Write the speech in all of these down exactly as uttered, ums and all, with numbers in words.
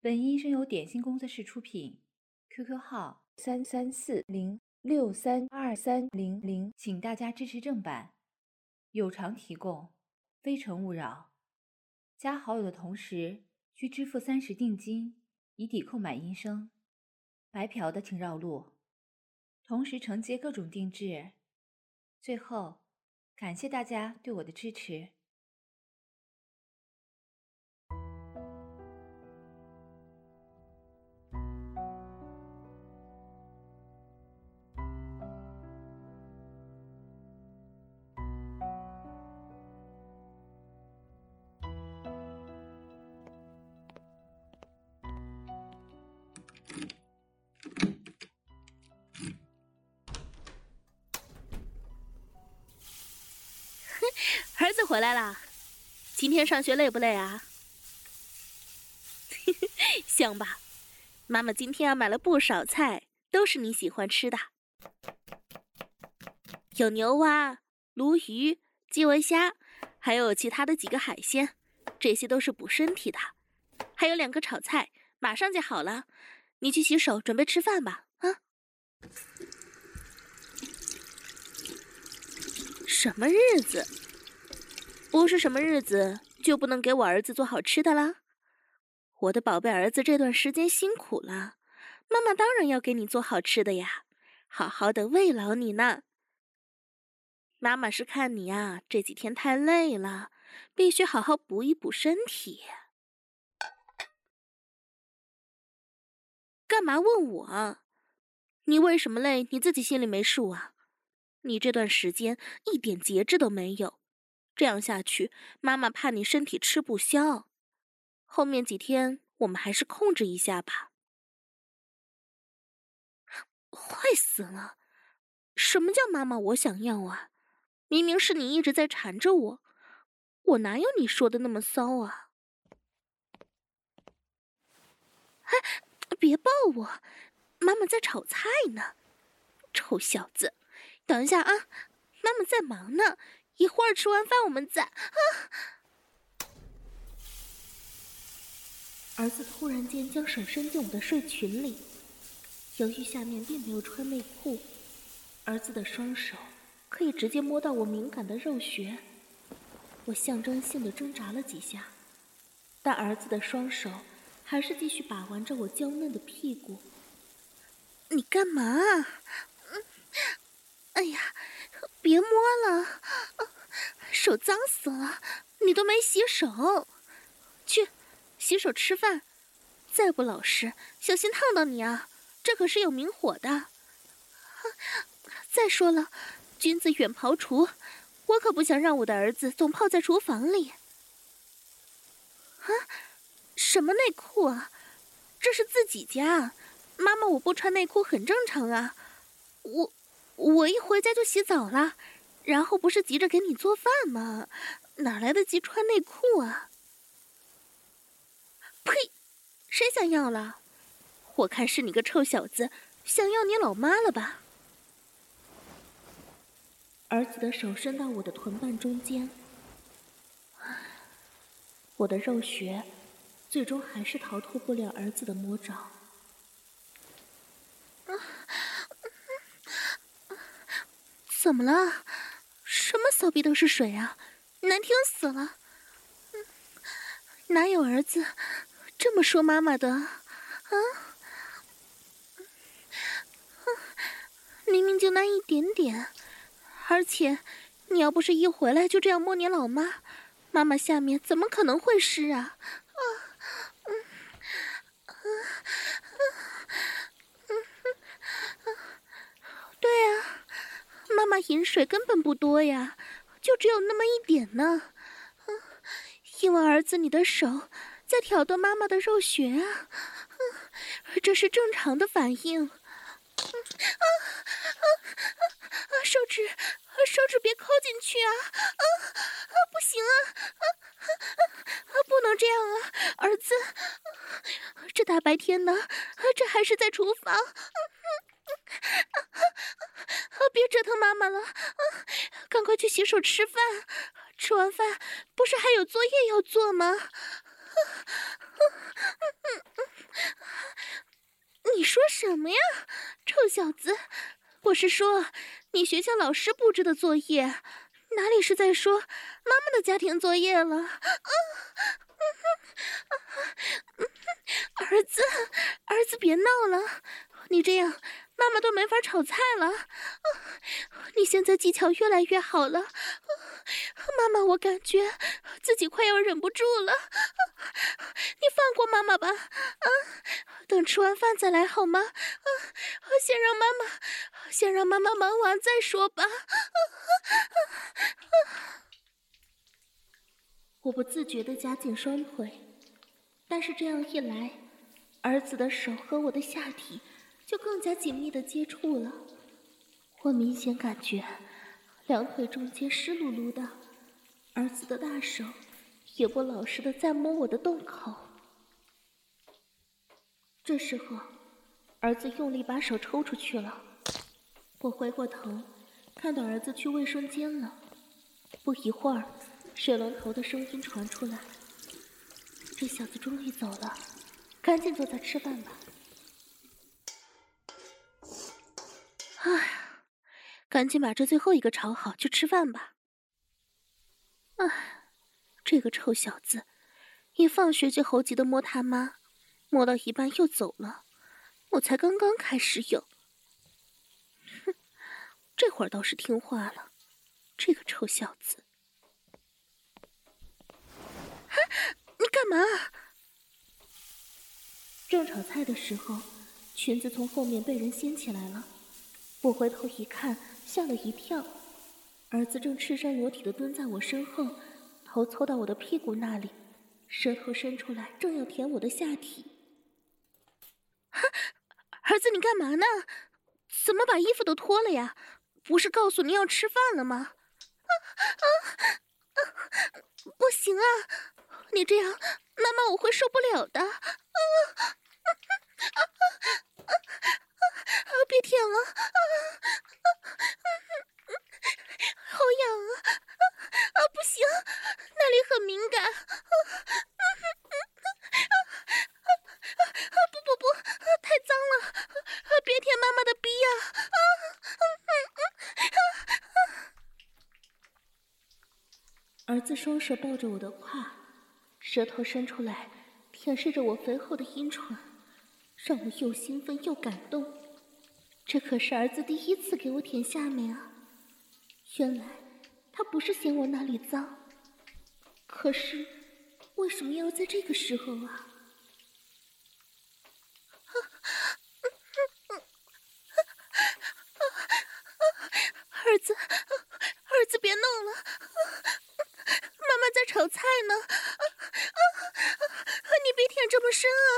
本音声由点心工作室出品 ，Q Q 号三三四零六三二三零零，请大家支持正版，有偿提供，非诚勿扰。加好友的同时需支付三十定金，以抵购买音声。白嫖的请绕路，同时承接各种定制。最后，感谢大家对我的支持。 儿子回来啦，今天上学累不累啊？香吧，妈妈今天啊买了不少菜，都是你喜欢吃的，有牛蛙、鲈鱼、基围虾，还有其他的几个海鲜，这些都是补身体的。还有两个炒菜，马上就好了，你去洗手，准备吃饭吧。啊？什么日子？不是什么日子就不能给我儿子做好吃的啦？我的宝贝儿子这段时间辛苦了，妈妈当然要给你做好吃的呀，好好的慰劳你呢。妈妈是看你啊，这几天太累了，必须好好补一补身体。干嘛问我？你为什么累，你自己心里没数啊？你这段时间一点节制都没有，这样下去，妈妈怕你身体吃不消。后面几天我们还是控制一下吧。坏死了！什么叫妈妈我想要啊？明明是你一直在缠着我，我哪有你说的那么骚啊？哎，别抱我，妈妈在炒菜呢。臭小子，等一下啊，妈妈在忙呢，一会儿吃完饭我们再……啊！儿子突然间将手伸进我的睡裙里，由于下面并没有穿内裤，儿子的双手可以直接摸到我敏感的肉穴。我象征性的挣扎了几下，但儿子的双手还是继续把玩着我娇嫩的屁股。你干嘛？哎呀，别摸了，手脏死了，你都没洗手。去洗手吃饭，再不老实，小心烫到你啊！这可是有明火的。再说了，君子远庖厨，我可不想让我的儿子总泡在厨房里。啊，什么内裤啊？这是自己家，妈妈我不穿内裤很正常啊。我我一回家就洗澡了，然后不是急着给你做饭吗？哪来得及穿内裤啊？呸！谁想要了？我看是你个臭小子想要你老妈了吧？儿子的手伸到我的臀瓣中间，我的肉穴最终还是逃脱不了儿子的魔爪。怎么了？什么骚逼都是水啊，难听死了！哪有儿子这么说妈妈的啊？明明就那一点点，而且你要不是一回来就这样摸你老妈，妈妈下面怎么可能会湿啊？啊，嗯，啊，嗯，对啊，妈妈饮水根本不多呀，就只有那么一点呢。嗯，因为儿子你的手在挑逗妈妈的肉穴啊，嗯，这是正常的反应。嗯啊啊啊！手指，手指别抠进去啊！啊啊！不行啊！啊啊啊！不能这样啊，儿子！这大白天的，这还是在厨房。啊啊！别折腾妈妈了，啊！赶快去洗手吃饭。吃完饭不是还有作业要做吗？啊啊啊！ 什么呀，臭小子！我是说，你学校老师布置的作业，哪里是在说妈妈的家庭作业了？啊，儿子，儿子别闹了，你这样妈妈都没法炒菜了。你现在技巧越来越好了，妈妈，我感觉自己快要忍不住了。你放过妈妈吧，啊，等吃完饭再来好吗？啊，先让妈妈，先让妈妈忙完再说吧。我不自觉地夹紧双腿，但是这样一来，儿子的手和我的下体就更加紧密地接触了。我明显感觉两腿中间湿漉漉的，儿子的大手也不老实地在摸我的洞口。这时候，儿子用力把手抽出去了。我回过头，看到儿子去卫生间了。不一会儿，水龙头的声音传出来。这小子终于走了，赶紧坐下吃饭吧。唉，赶紧把这最后一个炒好，去吃饭吧。唉，这个臭小子，一放学就猴急的摸他妈，摸到一半又走了。我才刚刚开始有，哼，这会儿倒是听话了。这个臭小子，啊，你干嘛？正炒菜的时候，裙子从后面被人掀起来了。我回头一看，吓了一跳，儿子正赤身裸体地蹲在我身后，头凑到我的屁股那里，舌头伸出来，正要舔我的下体。哈，儿子，你干嘛呢？怎么把衣服都脱了呀？不是告诉你要吃饭了吗？啊啊啊！不行啊，你这样，妈妈我会受不了的。啊啊啊啊啊！别舔了，啊啊啊！好痒啊！啊啊，不行，那里很敏感。啊啊啊！不不不，太脏了！啊，别舔妈妈的逼呀！啊啊啊啊！儿子双手抱着我的胯，舌头伸出来，舔舐着我肥厚的阴唇，让我又兴奋又感动。这可是儿子第一次给我舔下面啊！原来他不是嫌我那里脏，可是为什么要在这个时候啊？儿子，儿子别弄了，妈妈在炒菜呢。你别舔这么深啊！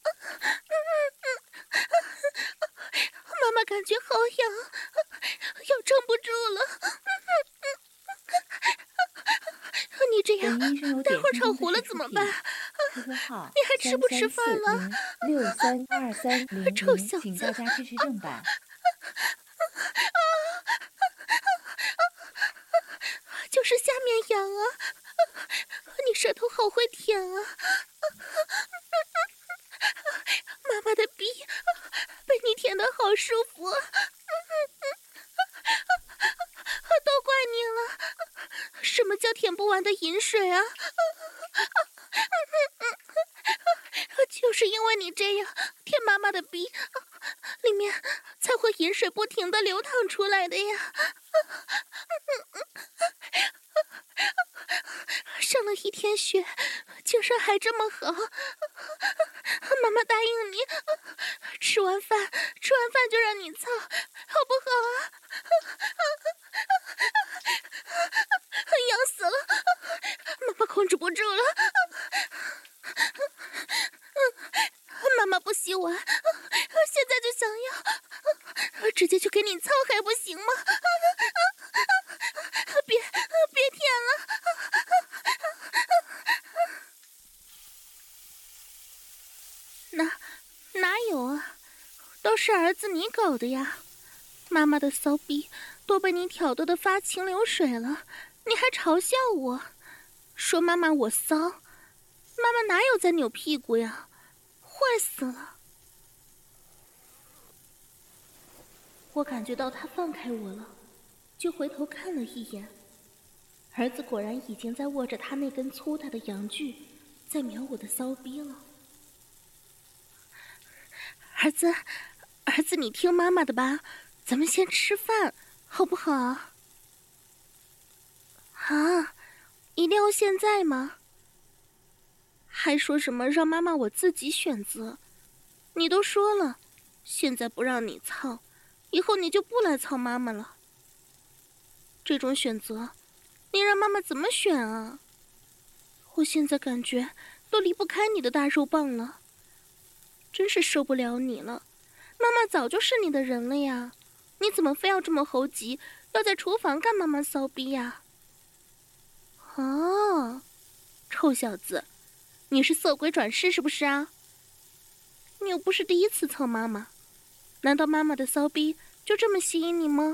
妈妈感觉好痒，要撑不住了。你这样，待会儿炒糊了怎么办？你还吃不吃饭了？ 六三二三零零， 臭小子， 请大家支持正版。 就是下面痒啊！你舌头好会舔啊！妈妈的逼被你舔得好舒服，都怪你了！什么叫舔不完的饮水啊？就是因为你这样舔妈妈的逼，里面才会饮水不停地流淌出来的呀！上了一天学，精神还这么好。妈妈答应你，吃完饭吃完饭就让你操，好不好啊？痒死了，妈妈控制不住了。妈妈不洗碗，现在就想要，直接就给你操还不行吗？别别舔了！哪哪有啊？都是儿子你搞的呀！妈妈的骚逼都被你挑逗得发情流水了，你还嘲笑我，说妈妈我骚？妈妈哪有在扭屁股呀？坏死了！ 我感觉到他放开我了，就回头看了一眼，儿子果然已经在握着他那根粗大的阳具，在瞄我的骚逼了。儿子，儿子，你听妈妈的吧，咱们先吃饭，好不好？啊，一定要现在吗？还说什么让妈妈我自己选择？你都说了，现在不让你操，以后你就不来操妈妈了。这种选择，你让妈妈怎么选啊？我现在感觉都离不开你的大肉棒了，真是受不了你了。妈妈早就是你的人了呀，你怎么非要这么猴急，要在厨房干妈妈骚逼呀？哦，臭小子，你是色鬼转世是不是啊？你又不是第一次操妈妈，难道妈妈的骚逼就这么吸引你吗？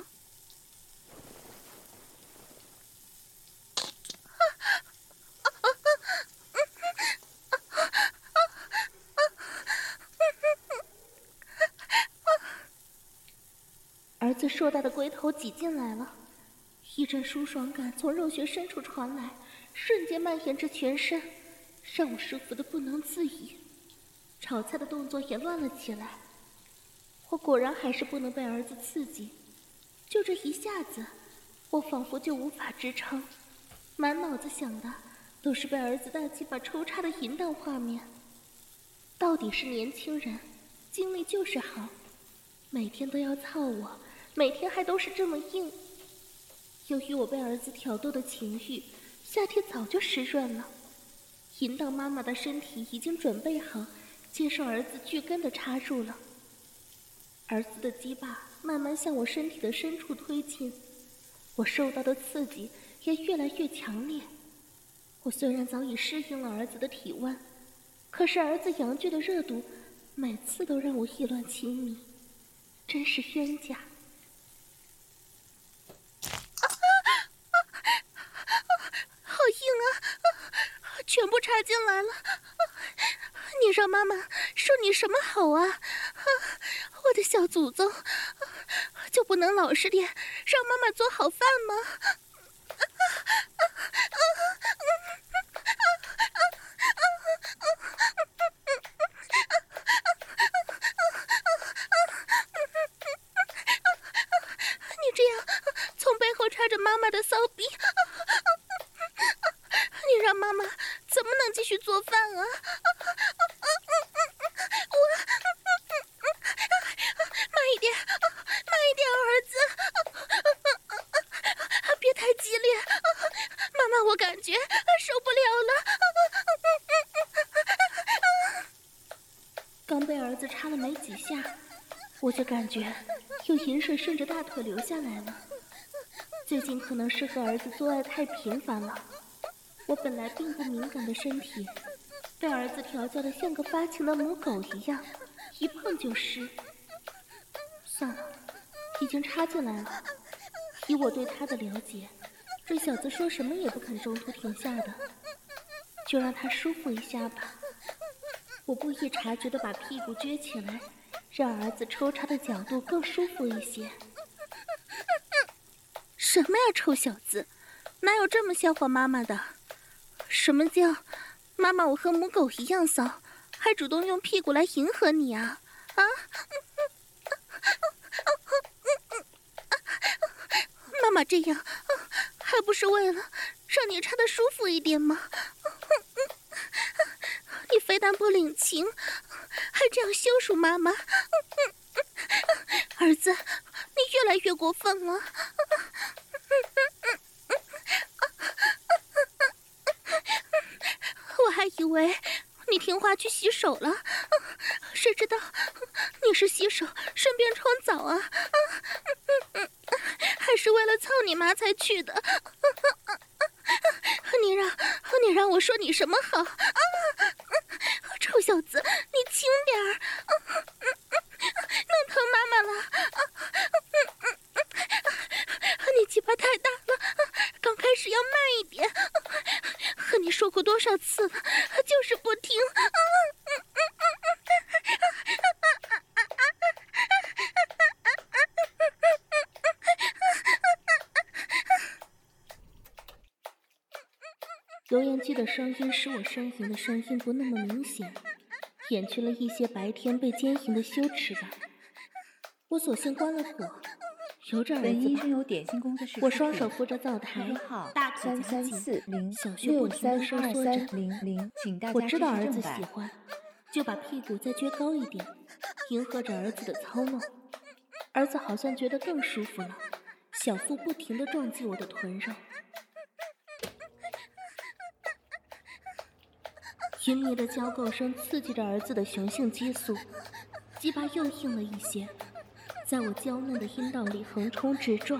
儿子硕大的龟头挤进来了，一阵舒爽感从肉穴深处传来，瞬间蔓延至全身，让我舒服的不能自已。炒菜的动作也乱了起来，我果然还是不能被儿子刺激，就这一下子，我仿佛就无法支撑，满脑子想的都是被儿子大鸡巴抽插的淫荡画面。到底是年轻人，精力就是好，每天都要操我，每天还都是这么硬。由于我被儿子挑逗的情欲，下体早就湿润了，淫荡妈妈的身体已经准备好接受儿子巨根的插入了。儿子的鸡巴慢慢向我身体的深处推进，我受到的刺激也越来越强烈。我虽然早已适应了儿子的体温，可是儿子阳具的热度每次都让我意乱情迷，真是冤家。好硬啊，全部插进来了。你让妈妈说你什么好啊？我的小祖宗，就不能老实点，让妈妈做好饭吗？你这样从背后插着妈妈的骚逼，你让妈妈怎么能继续做饭啊？我慢一点，慢一点，儿子，别太激烈，妈妈，我感觉受不了了。刚被儿子插了没几下，我就感觉有饮水顺着大腿流下来了。最近可能是和儿子做爱太频繁了，我本来并不敏感的身体，被儿子调教的像个发情的母狗一样，一碰就湿。算了，已经插进来了。以我对他的了解，这小子说什么也不肯中途停下的，就让他舒服一下吧。我不易察觉地把屁股撅起来，让儿子抽插的角度更舒服一些。什么呀，臭小子，哪有这么笑话妈妈的？什么叫妈妈我和母狗一样骚，还主动用屁股来迎合你啊？啊？妈妈这样还不是为了让你插得舒服一点吗？你非但不领情，还这样羞辱妈妈。儿子，你越来越过分了。我还以为你听话去洗手了，谁知道你是洗手顺便冲澡啊？还是为了操你妈才去的？你让你让我说你什么好？臭小子，你轻点儿，弄疼妈妈了。你鸡巴太大了，刚开始要慢一点。和你说过多少次了，就是不听。 音机的声音使我呻吟的声音不那么明显，掩去了一些白天被奸淫的羞耻感。我索性关了火，由着儿本子吧。 医生有点心工作室我出品， 双手扶着灶台， 号大腿三三夹紧， 四零小穴不六停地三二收缩着。 三零零，请大我家支知道儿子喜持正版。 欢，就把屁股再撅高一点，迎合着儿子的操弄。儿子好像觉得更舒服了，小腹不停地撞击我的臀肉。淫迷的交媾声刺激着儿子的雄性激素，鸡巴又硬了一些，在我娇嫩的阴道里横冲直撞。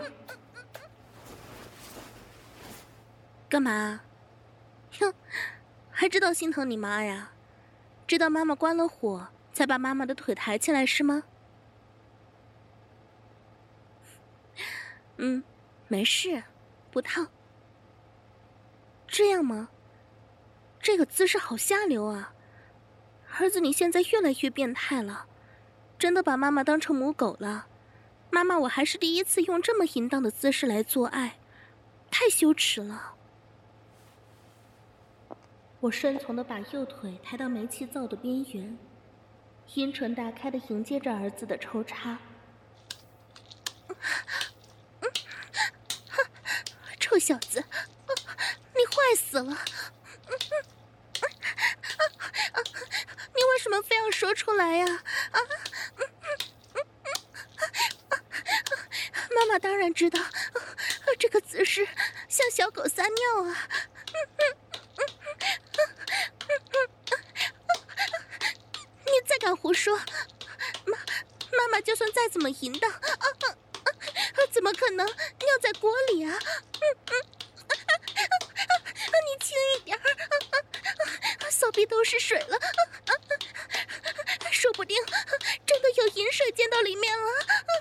干嘛？哼，还知道心疼你妈呀？知道妈妈关了火，才把妈妈的腿抬起来是吗？嗯，没事，不烫。这样吗？这个姿势好下流啊！儿子，你现在越来越变态了，真的把妈妈当成母狗了。妈妈，我还是第一次用这么淫荡的姿势来做爱，太羞耻了。我顺从地把右腿抬到煤气灶的边缘，阴唇大开地迎接着儿子的抽插。臭小子，你坏死了！你为什么非要说出来呀？啊！妈妈当然知道，这个姿势像小狗撒尿啊！你再敢胡说，妈，妈妈就算再怎么淫荡，啊啊啊，怎么可能尿在锅里啊？你轻一点儿，手臂都是水了，说不定真的有饮水溅到里面了。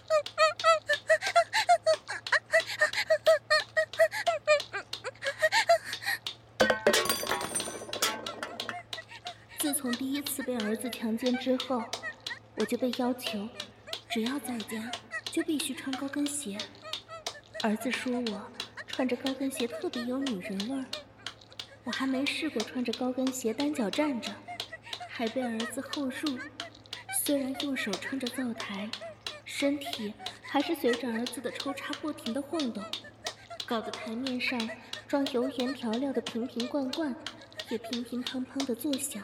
自从第一次被儿子强奸之后，我就被要求，只要在家就必须穿高跟鞋。儿子说我穿着高跟鞋特别有女人味儿，我还没试过穿着高跟鞋单脚站着，还被儿子后入。虽然右手撑着灶台，身体还是随着儿子的抽插不停地晃动，搞得台面上装油盐调料的瓶瓶罐罐也乒乒乓乓地作响。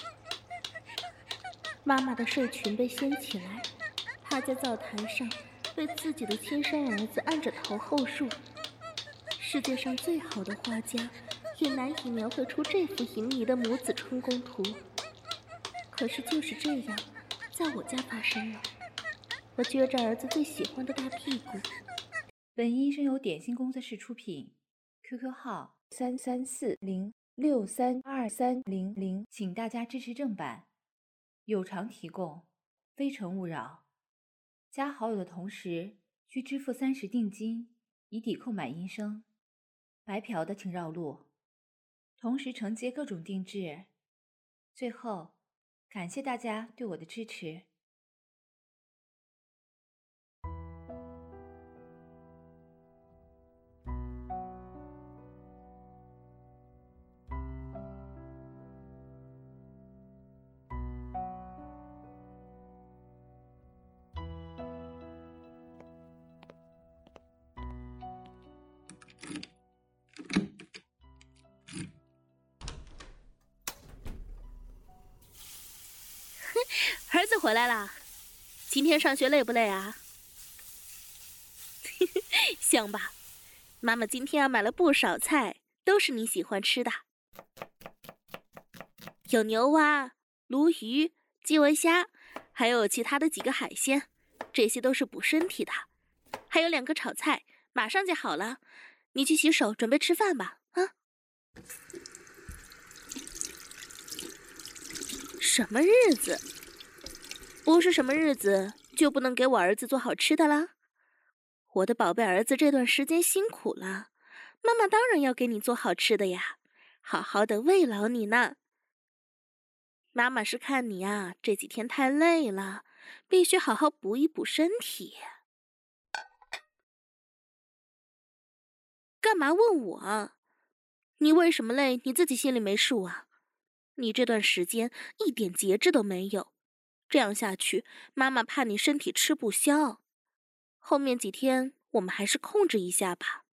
妈妈的睡裙被掀起来，趴在灶台上，被自己的亲生儿子按着头后入。世界上最好的画家也难以描绘出这幅淫靡的母子春宫图。可是就是这样，在我家发生了。我撅着儿子最喜欢的大屁股。 本医生由点心工作室出品 ，Q Q 号三三四零六三二三零零，请大家支持正版，有偿提供，非诚勿扰。加好友的同时需支付三十定金，以抵扣买音声。白嫖的请绕路，同时承接各种定制。最后，感谢大家对我的支持。 儿子回来啦，今天上学累不累啊？香吧，妈妈今天啊买了不少菜，都是你喜欢吃的，有牛蛙、鲈鱼、基围虾，还有其他的几个海鲜，这些都是补身体的。还有两个炒菜，马上就好了，你去洗手准备吃饭吧，啊？什么日子？不是什么日子就不能给我儿子做好吃的啦？我的宝贝儿子这段时间辛苦了，妈妈当然要给你做好吃的呀，好好的慰劳你呢。妈妈是看你呀，这几天太累了，必须好好补一补身体。干嘛问我？ 你为什么累，你自己心里没数啊？你这段时间一点节制都没有，这样下去，妈妈怕你身体吃不消。后面几天我们还是控制一下吧。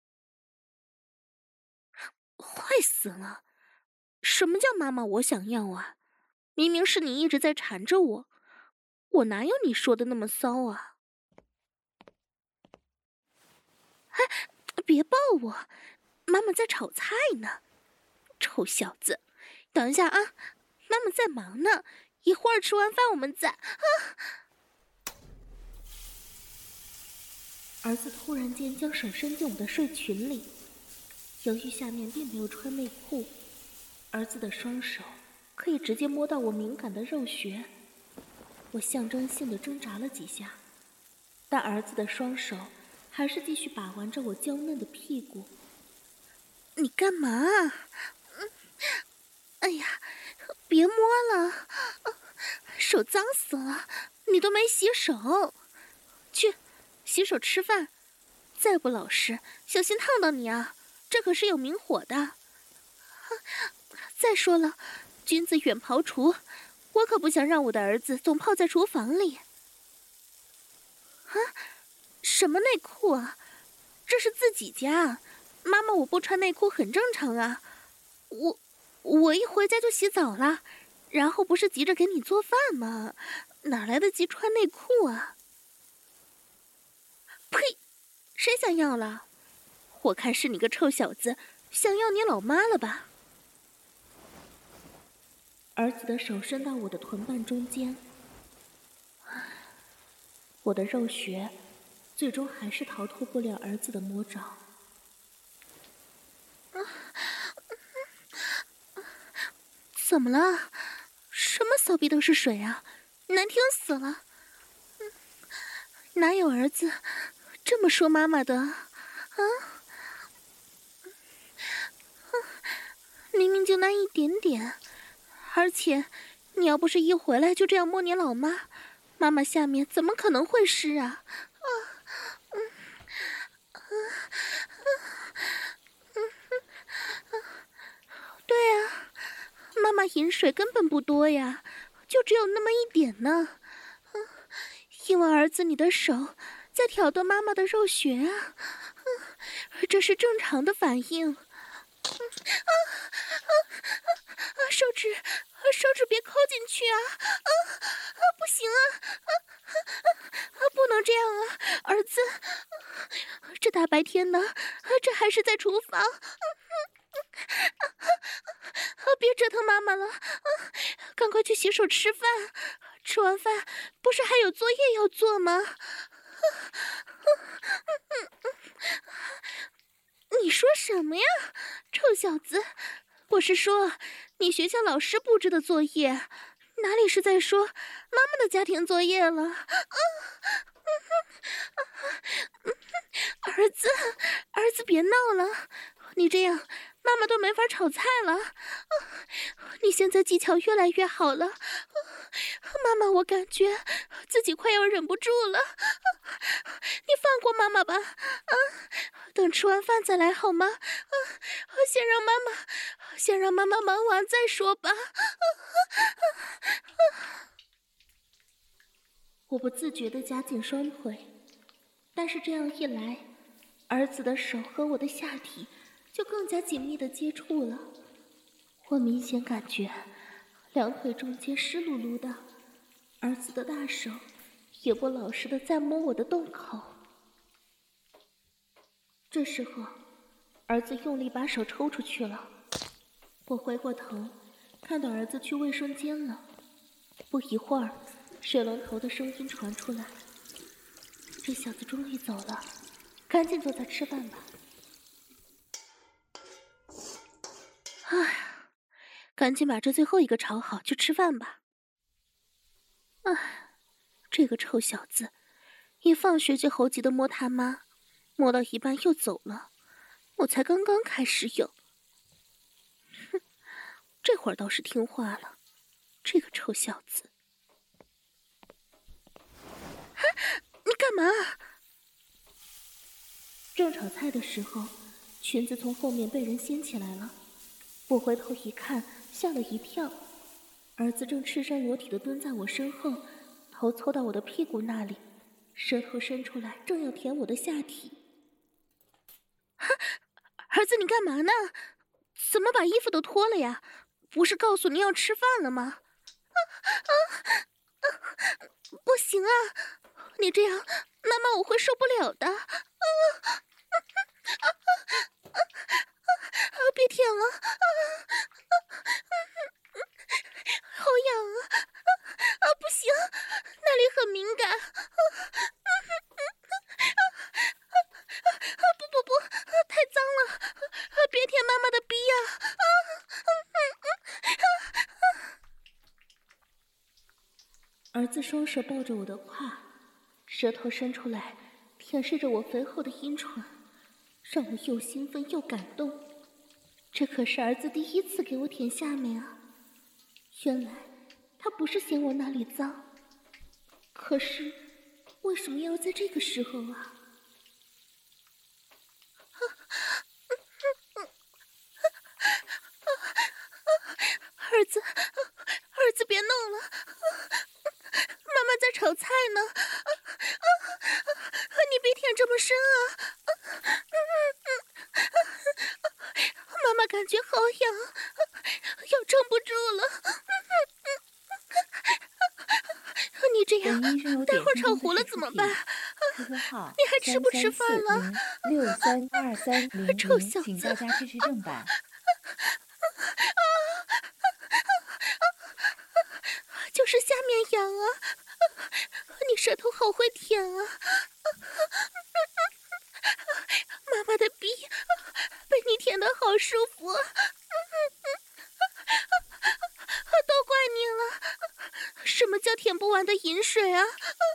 坏死了！什么叫妈妈我想要啊？明明是你一直在缠着我，我哪有你说的那么骚啊？哎，别抱我，妈妈在炒菜呢。臭小子，等一下啊，妈妈在忙呢，一会儿吃完饭我们再……啊！儿子突然间将手伸进我的睡裙里，由于下面并没有穿内裤，儿子的双手可以直接摸到我敏感的肉穴。我象征性的挣扎了几下，但儿子的双手还是继续把玩着我娇嫩的屁股。你干嘛啊？哎呀，别摸了，手脏死了，你都没洗手。去，洗手吃饭，再不老实，小心烫到你啊！这可是有明火的。再说了，君子远庖厨，我可不想让我的儿子总泡在厨房里。啊，什么内裤啊？这是自己家，妈妈我不穿内裤很正常啊。我我一回家就洗澡了，然后不是急着给你做饭吗？哪来得及穿内裤啊？呸！谁想要了？我看是你个臭小子想要你老妈了吧？儿子的手伸到我的臀瓣中间，我的肉穴最终还是逃脱不了儿子的魔爪。怎么了？什么骚逼都是水啊，难听死了！哪有儿子这么说妈妈的啊？明明就那一点点，而且你要不是一回来就这样摸你老妈，妈妈下面怎么可能会湿啊？啊，嗯，啊，嗯，对啊，妈妈饮水根本不多呀，就只有那么一点呢。嗯，因为儿子你的手在挑逗妈妈的肉穴啊，嗯，这是正常的反应。啊啊啊！手指，手指别抠进去啊！啊啊！不行啊！啊啊啊！不能这样啊，儿子！这大白天的，这还是在厨房。啊！别折腾妈妈了，啊！赶快去洗手吃饭。吃完饭不是还有作业要做吗？你说什么呀，臭小子！我是说，你学校老师布置的作业，哪里是在说妈妈的家庭作业了？啊！儿子，儿子别闹了，你这样妈妈都没法炒菜了。你现在技巧越来越好了，妈妈我感觉自己快要忍不住了。你放过妈妈吧，啊！等吃完饭再来好吗？啊！先让妈妈，先让妈妈忙完再说吧。我不自觉地夹紧双腿，但是这样一来，儿子的手和我的下体就更加紧密地接触了。我明显感觉两腿中间湿漉漉的，儿子的大手也不老实地在摸我的洞口。这时候，儿子用力把手抽出去了。我回过头，看到儿子去卫生间了。不一会儿，水龙头的声音传出来。这小子终于走了，赶紧坐下吃饭吧。哎呀，赶紧把这最后一个炒好，去吃饭吧。哎，这个臭小子，一放学就猴急的摸他妈，摸到一半又走了。我才刚刚开始有，哼，这会儿倒是听话了。这个臭小子，啊，你干嘛？正炒菜的时候， 裙子从后面被人掀起来了，我回头一看，吓了一跳，儿子正赤身裸体地蹲在我身后，头凑到我的屁股那里，舌头伸出来，正要舔我的下体。儿子，你干嘛呢？怎么把衣服都脱了呀？不是告诉你要吃饭了吗？啊啊啊！不行啊，你这样，妈妈我会受不了的。啊啊啊啊啊！别舔了，啊啊啊！好痒啊！啊啊！不行，那里很敏感。啊啊啊啊！不不不，太脏了！啊，别舔妈妈的逼呀！啊啊啊啊！儿子双手抱着我的胯，舌头伸出来，舔舐着我肥厚的阴唇，让我又兴奋又感动。这可是儿子第一次给我舔下面啊！原来他不是嫌我那里脏，可是为什么要在这个时候啊？儿子，儿子别弄了，妈妈在炒菜呢。啊啊啊！你别舔这么深啊！妈妈感觉好痒，要撑不住了。你这样，待会儿炒糊了怎么办？你还吃不吃饭了？ 六三二三零零， 臭小子， 请大家支持正版。 就是下面痒啊！你舌头好会舔啊！妈妈的逼被你舔得好舒服，都怪你了！什么叫舔不完的饮水啊？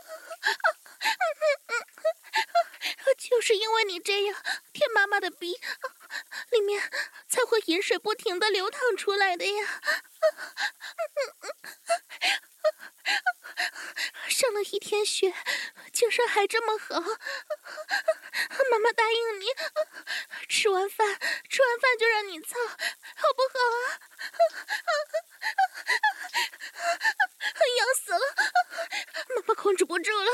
就是因为你这样舔妈妈的逼，里面才会饮水不停地流淌出来的呀！上了一天学，精神还这么好。妈妈答应你，吃完饭吃完饭就让你操，好不好啊？痒死了，妈妈控制不住了。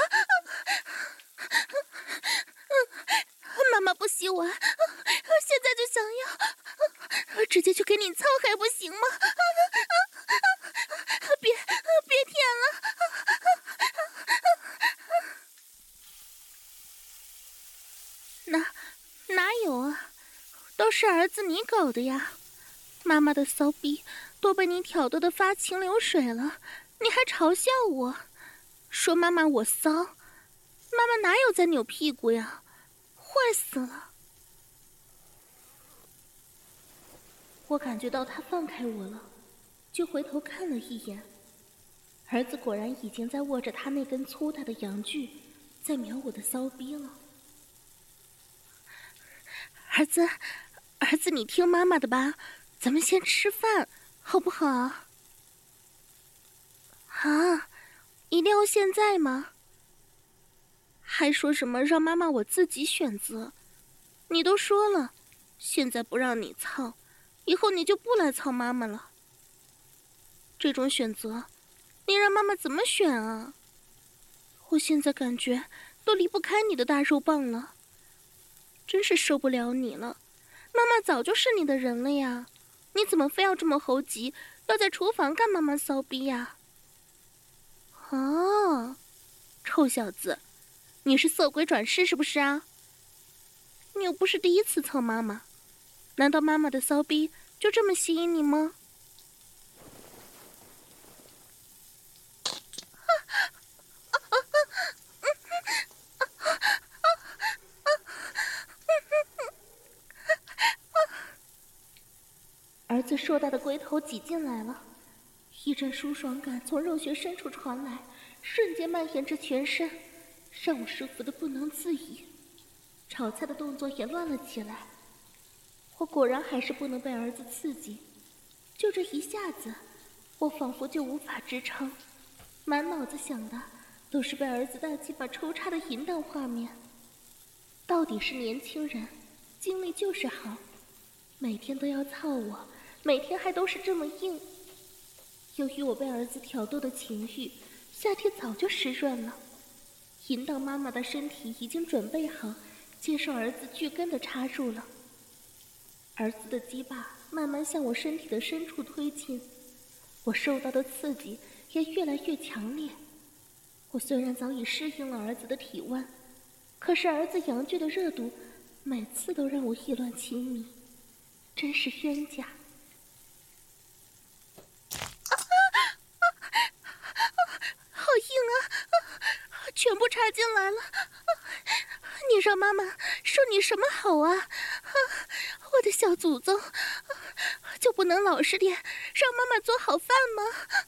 妈妈不洗碗，现在就想要，直接就给你操还不行吗？别别舔了！哪哪有啊？都是儿子你搞的呀！妈妈的骚逼都被你挑逗得发情流水了，你还嘲笑我，说妈妈我骚？妈妈哪有在扭屁股呀？坏死了！我感觉到他放开我了，就回头看了一眼，儿子果然已经在握着他那根粗大的阳具，在瞄我的骚逼了。儿子，儿子，你听妈妈的吧，咱们先吃饭，好不好？啊，一定要现在吗？还说什么让妈妈我自己选择？你都说了，现在不让你操，以后你就不来操妈妈了。这种选择，你让妈妈怎么选啊？我现在感觉都离不开你的大肉棒了，真是受不了你了。妈妈早就是你的人了呀，你怎么非要这么猴急，要在厨房干妈妈骚逼呀？哦，臭小子，你是色鬼转世是不是啊？你又不是第一次操妈妈，难道妈妈的骚逼就这么吸引你吗？儿子硕大的龟头挤进来了，一阵舒爽感从肉穴深处传来，瞬间蔓延至全身，让我舒服的不能自已。炒菜的动作也乱了起来，我果然还是不能被儿子刺激。就这一下子，我仿佛就无法支撑，满脑子想的都是被儿子大鸡巴抽插的淫荡画面。到底是年轻人， 精力就是好，每天都要操我，每天还都是这么硬。由于我被儿子挑逗的情欲，下体早就湿润了。淫荡妈妈的身体已经准备好接受儿子巨根的插入了。儿子的鸡巴慢慢向我身体的深处推进，我受到的刺激也越来越强烈。我虽然早已适应了儿子的体温，可是儿子阳具的热度每次都让我意乱情迷，真是冤家。啊啊好硬啊，全部插进来了。你让妈妈说你什么好啊？我的小祖宗，就不能老实点，让妈妈做好饭吗？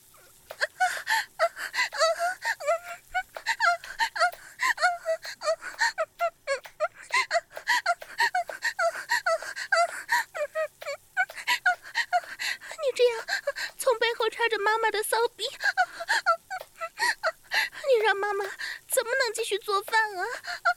你这样从背后插着妈妈的骚逼，你让妈妈怎么能继续做饭啊？